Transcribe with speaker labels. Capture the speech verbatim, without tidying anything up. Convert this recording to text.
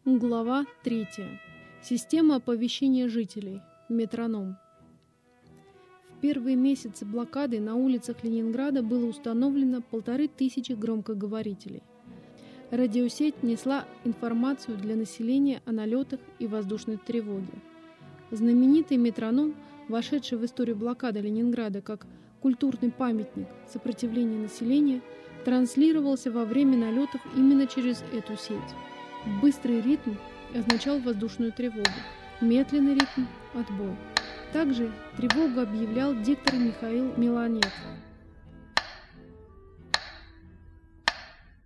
Speaker 1: Глава третья. Система оповещения жителей. Метроном. В первые месяцы блокады на улицах Ленинграда было установлено полторы тысячи громкоговорителей. Радиосеть несла информацию для населения о налетах и воздушной тревоге. Знаменитый метроном, вошедший в историю блокады Ленинграда как культурный памятник сопротивления населения, транслировался во время налетов именно через эту сеть. Быстрый ритм означал воздушную тревогу, медленный ритм – отбой. Также тревогу объявлял диктор Михаил Меланец.